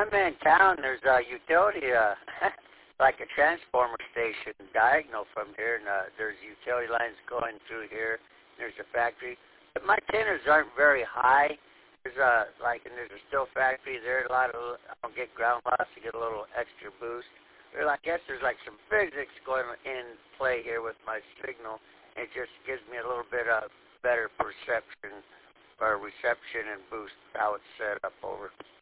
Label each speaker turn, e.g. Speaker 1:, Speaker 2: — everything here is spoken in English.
Speaker 1: I'm in town, there's a utility, like a transformer station diagonal from here, and there's utility lines going through here. There's a factory. But my antennas aren't very high. There's and there's a steel factory there. I'll get ground loss to get a little extra boost. I guess there's like some physics going in play here with my signal. It just gives me a little bit of better perception or reception and boost how it's set up over.